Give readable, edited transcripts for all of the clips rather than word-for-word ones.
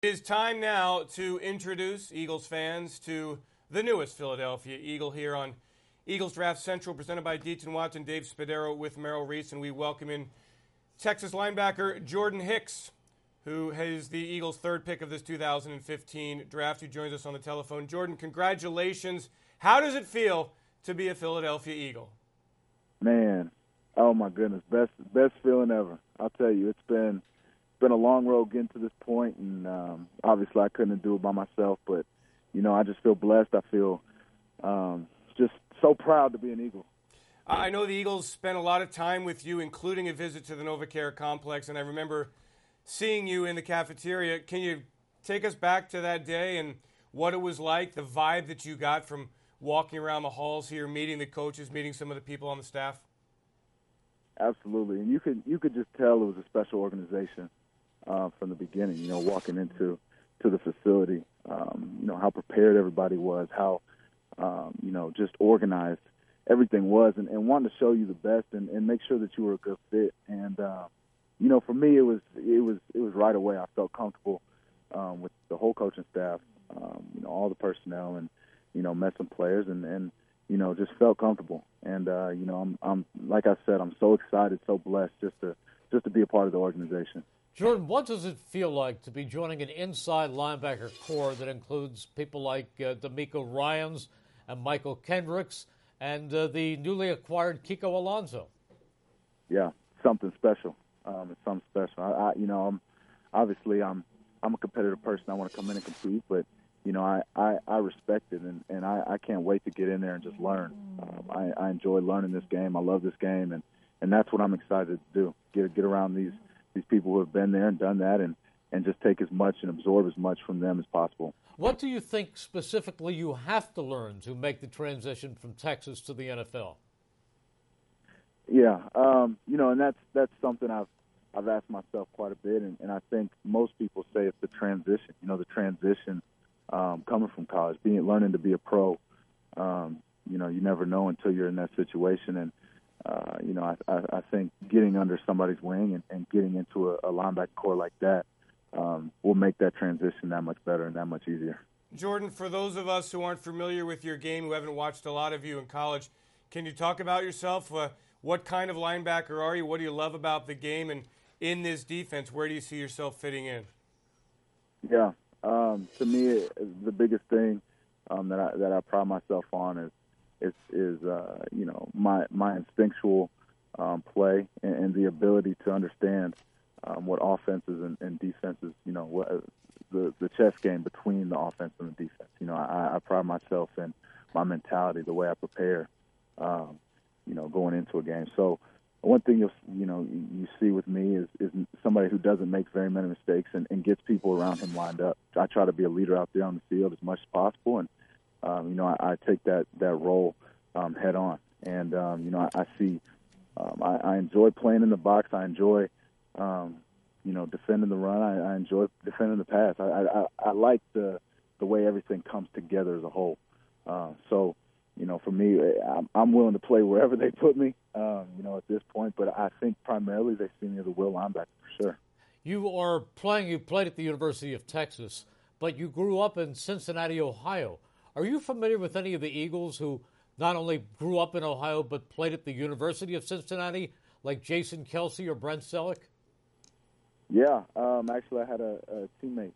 It is time now to introduce Eagles fans to the newest Philadelphia Eagle here on Eagles Draft Central, presented by Deaton Watson, Dave Spadaro with Merrill Reese, and we welcome in Texas linebacker Jordan Hicks, who is the Eagles' third pick of this 2015 draft, who joins us on the telephone. Jordan, congratulations. How does it feel to be a Philadelphia Eagle? Man, oh my goodness, best feeling ever. I'll tell you, it's been a long road getting to this point, and obviously I couldn't do it by myself, but, you know, I just feel blessed. I feel just so proud to be an Eagle. I know the Eagles spent a lot of time with you, including a visit to the NovaCare complex, and I remember seeing you in the cafeteria. Can you take us back to that day and what it was like, the vibe that you got from walking around the halls here, meeting the coaches, meeting some of the people on the staff? Absolutely, and you could just tell it was a special organization from the beginning. You know, walking into the facility, you know, how prepared everybody was, how you know, just organized everything was, and wanted to show you the best and make sure that you were a good fit. And you know, for me, it was right away. I felt comfortable with the whole coaching staff, you know, all the personnel, and you know, met some players, and you know, just felt comfortable. And you know, I'm like I said, I'm so excited, so blessed just to be a part of the organization. Jordan, what does it feel like to be joining an inside linebacker core that includes people like D'Amico Ryans and Michael Kendricks and the newly acquired Kiko Alonso? Yeah, something special. It's something special. I you know, I'm a competitive person. I want to come in and compete, but you know, I respect it, and I can't wait to get in there and just learn. I enjoy learning this game. I love this game, and that's what I'm excited to do. Get around these people who have been there and done that, and just take as much and absorb as much from them as possible. What do you think specifically you have to learn to make the transition from Texas to the NFL? Yeah, you know, and that's something I've asked myself quite a bit, and I think most people say it's the transition. You know, the transition coming from college, learning to be a pro. You know, you never know until you're in that situation, and you know, I think getting under somebody's wing and getting into a linebacker core like that will make that transition that much better and that much easier. Jordan, for those of us who aren't familiar with your game, who haven't watched a lot of you in college, can you talk about yourself? What kind of linebacker are you? What do you love about the game? And in this defense, where do you see yourself fitting in? Yeah, to me, the biggest thing that I pride myself on is you know, my instinctual play and the ability to understand what offenses and defenses, you know, what the chess game between the offense and the defense. You know, I pride myself in my mentality, the way I prepare, you know, going into a game. So one thing you see with me is somebody who doesn't make very many mistakes and gets people around him lined up. I try to be a leader out there on the field as much as possible, and you know, I take that role head on. And you know, I see I enjoy playing in the box. I enjoy you know, defending the run. I enjoy defending the pass. I like the way everything comes together as a whole. So, you know, for me, I'm willing to play wherever they put me, you know, at this point. But I think primarily they see me as a will linebacker for sure. You played at the University of Texas, but you grew up in Cincinnati, Ohio. Are you familiar with any of the Eagles who not only grew up in Ohio but played at the University of Cincinnati, like Jason Kelsey or Brent Selleck? Yeah, actually, I had a teammate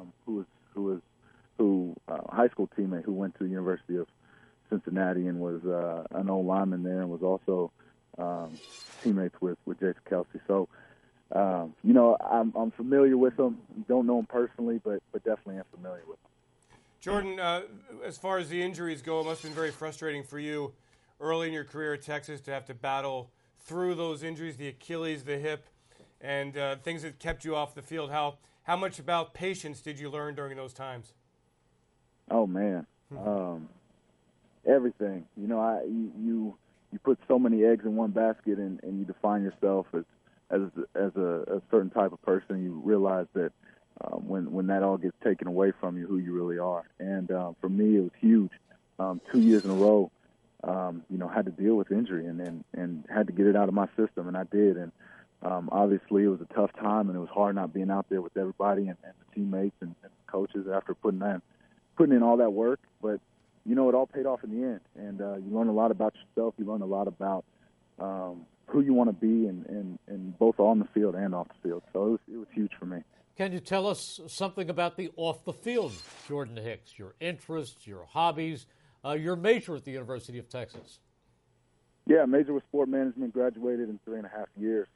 high school teammate who went to the University of Cincinnati and was an old lineman there, and was also teammates with Jason Kelsey. So, you know, I'm familiar with him. Don't know him personally, but definitely am familiar with him. Jordan, as far as the injuries go, it must have been very frustrating for you early in your career at Texas to have to battle through those injuries, the Achilles, the hip, and things that kept you off the field. How much about patience did you learn during those times? Oh, man. Everything. You know, you put so many eggs in one basket, and you define yourself as a certain type of person. You realize that when that all gets taken away from you, who you really are. And for me, it was huge. 2 years in a row, you know, had to deal with injury and had to get it out of my system, and I did. And Obviously, it was a tough time, and it was hard not being out there with everybody and the teammates and coaches after putting in all that work. But, it all paid off in the end. And you learn a lot about yourself. You learn a lot about who you want to be, and both on the field and off the field. So it was huge for me. Can you tell us something about the off-the-field Jordan Hicks, your interests, your hobbies, your major at the University of Texas? Yeah, major with sport management, graduated in 3.5 years.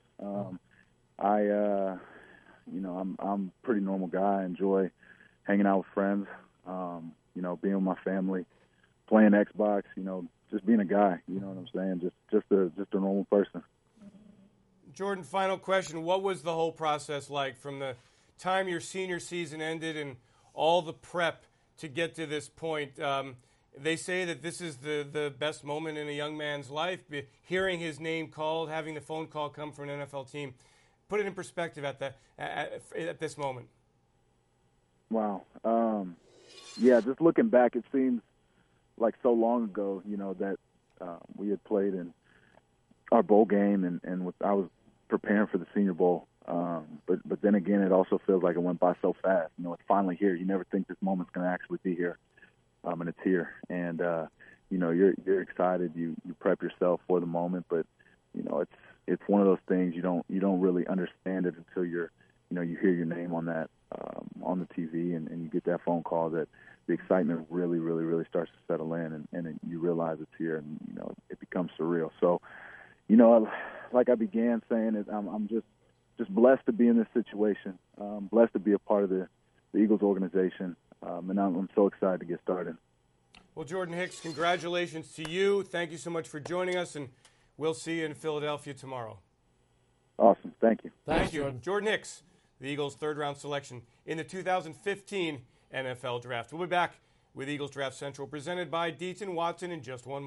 I'm a pretty normal guy. I enjoy hanging out with friends, being with my family, playing Xbox, just being a guy, you know what I'm saying? Just a normal person. Jordan, final question. What was the whole process like from the time your senior season ended and all the prep to get to this point? They say that this is the best moment in a young man's life, hearing his name called, having the phone call come from an NFL team. Put it in perspective at this moment. Wow. Yeah, just looking back, it seems like so long ago, that we had played in our bowl game, and I was preparing for the Senior Bowl. But then again, it also feels like it went by so fast. It's finally here. You never think this moment's going to actually be here. And it's here, and you're excited. You prep yourself for the moment, but it's one of those things you don't really understand it until you hear your name on that on the TV, and you get that phone call that the excitement really, really, really starts to settle in, and you realize it's here, and it becomes surreal. So, like I began saying, I'm just blessed to be in this situation, blessed to be a part of the Eagles organization. And I'm so excited to get started. Well, Jordan Hicks, congratulations to you. Thank you so much for joining us, and we'll see you in Philadelphia tomorrow. Awesome. Thank you. Thank you. Jordan Hicks, the Eagles' third-round selection in the 2015 NFL Draft. We'll be back with Eagles Draft Central, presented by Deaton Watson in just one moment.